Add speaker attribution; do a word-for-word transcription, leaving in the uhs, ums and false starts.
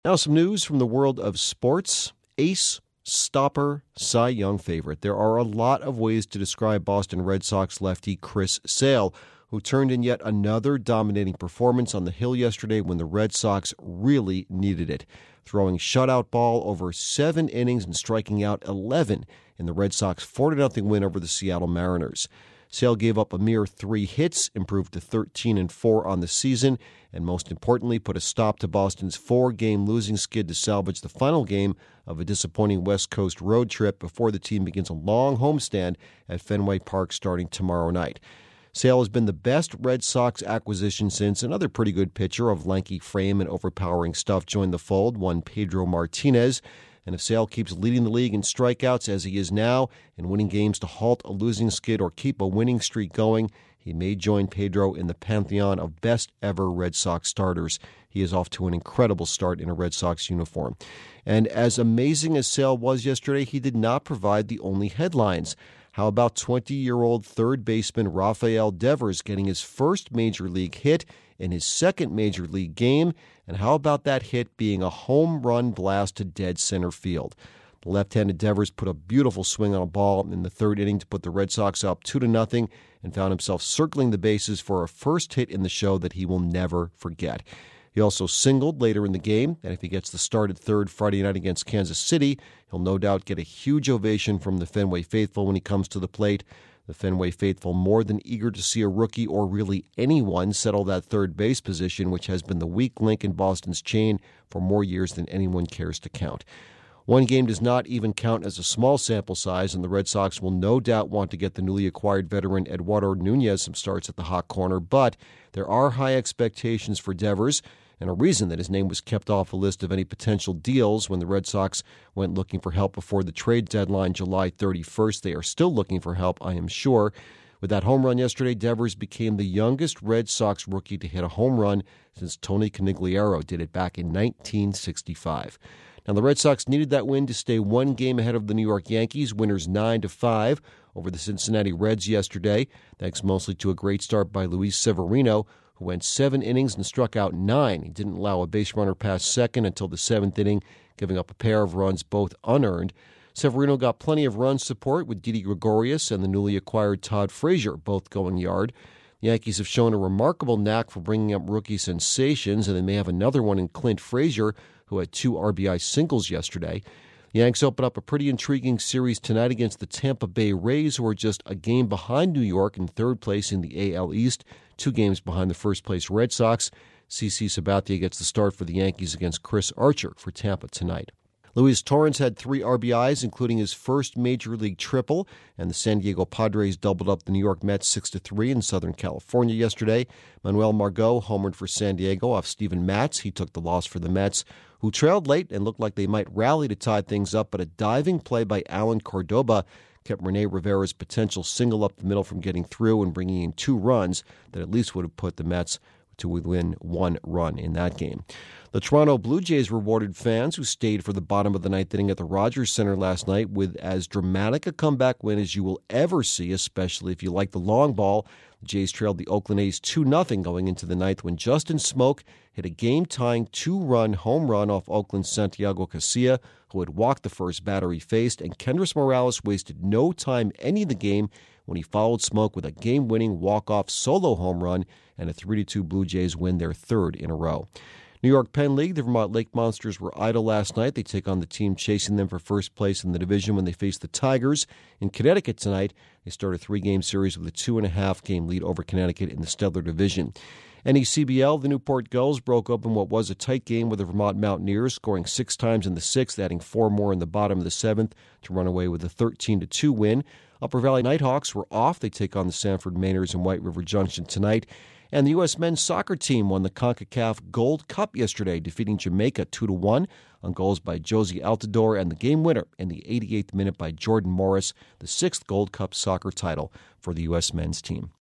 Speaker 1: Now some news from the world of sports. Ace, stopper, Cy Young favorite. There are a lot of ways to describe Boston Red Sox lefty Chris Sale, who turned in yet another dominating performance on the hill yesterday when the Red Sox really needed it, throwing shutout ball over seven innings and striking out eleven in the Red Sox four to nothing win over the Seattle Mariners. Sale gave up a mere three hits, improved to thirteen and four on the season, and most importantly, put a stop to Boston's four-game losing skid to salvage the final game of a disappointing West Coast road trip before the team begins a long homestand at Fenway Park starting tomorrow night. Sale has been the best Red Sox acquisition since another pretty good pitcher of lanky frame and overpowering stuff joined the fold, one Pedro Martinez. And if Sale keeps leading the league in strikeouts as he is now and winning games to halt a losing skid or keep a winning streak going, he may join Pedro in the pantheon of best-ever Red Sox starters. He is off to an incredible start in a Red Sox uniform. And as amazing as Sale was yesterday, he did not provide the only headlines. How about twenty-year-old third baseman Rafael Devers getting his first major league hit in his second major league game? And how about that hit being a home run blast to dead center field? The left-handed Devers put a beautiful swing on a ball in the third inning to put the Red Sox up two to nothing and found himself circling the bases for a first hit in the show that he will never forget. He also singled later in the game, and if he gets the start at third Friday night against Kansas City, he'll no doubt get a huge ovation from the Fenway faithful when he comes to the plate. The Fenway faithful more than eager to see a rookie or really anyone settle that third base position, which has been the weak link in Boston's chain for more years than anyone cares to count. One game does not even count as a small sample size, and the Red Sox will no doubt want to get the newly acquired veteran Eduardo Nunez some starts at the hot corner, but there are high expectations for Devers, and a reason that his name was kept off a list of any potential deals when the Red Sox went looking for help before the trade deadline July thirty-first. They are still looking for help, I am sure. With that home run yesterday, Devers became the youngest Red Sox rookie to hit a home run since Tony Conigliaro did it back in nineteen sixty-five. Now, the Red Sox needed that win to stay one game ahead of the New York Yankees, winners nine to five over the Cincinnati Reds yesterday, thanks mostly to a great start by Luis Severino, who went seven innings and struck out nine. He didn't allow a base runner past second until the seventh inning, giving up a pair of runs, both unearned. Severino got plenty of run support with Didi Gregorius and the newly acquired Todd Frazier both going yard. The Yankees have shown a remarkable knack for bringing up rookie sensations, and they may have another one in Clint Frazier, who had two R B I singles yesterday. The Yanks open up a pretty intriguing series tonight against the Tampa Bay Rays, who are just a game behind New York in third place in the A L East, two games behind the first-place Red Sox. CeCe Sabathia gets the start for the Yankees against Chris Archer for Tampa tonight. Luis Torrens had three R B Is, including his first major league triple, and the San Diego Padres doubled up the New York Mets six to three in Southern California yesterday. Manuel Margot homered for San Diego off Steven Matz. He took the loss for the Mets, who trailed late and looked like they might rally to tie things up, but a diving play by Alan Cordoba kept Rene Rivera's potential single up the middle from getting through and bringing in two runs that at least would have put the Mets to win one run in that game. The Toronto Blue Jays rewarded fans who stayed for the bottom of the ninth inning at the Rogers Center last night with as dramatic a comeback win as you will ever see, especially if you like the long ball. The Jays trailed the Oakland A's two nothing going into the ninth when Justin Smoke hit a game-tying two-run home run off Oakland's Santiago Casilla, who had walked the first batter he faced, and Kendrys Morales wasted no time ending the game when he followed Smoke with a game-winning walk-off solo home run, and a three to two Blue Jays win their third in a row. New York Penn League, the Vermont Lake Monsters were idle last night. They take on the team chasing them for first place in the division when they face the Tigers. In Connecticut tonight, they start a three-game series with a two-and-a-half-game lead over Connecticut in the Stellar Division. N E C B L, the Newport Gulls broke open what was a tight game with the Vermont Mountaineers, scoring six times in the sixth, adding four more in the bottom of the seventh to run away with a thirteen to two win. Upper Valley Nighthawks were off. They take on the Sanford Mainers in White River Junction tonight. And the U S men's soccer team won the CONCACAF Gold Cup yesterday, defeating Jamaica two to one on goals by Josie Altidore and the game winner in the eighty-eighth minute by Jordan Morris, the sixth Gold Cup soccer title for the U S men's team.